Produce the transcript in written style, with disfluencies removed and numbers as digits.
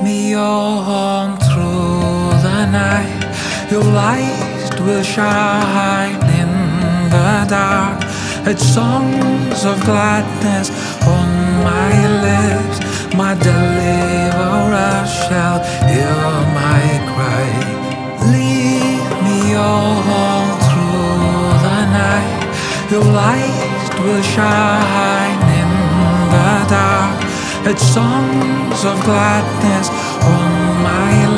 me on through the night. Your light will shine in the dark. It's songs of gladness on my lips. My deliverer shall hear my cry. Lead me on through the night. Your light will shine in the dark. It's songs of gladness on my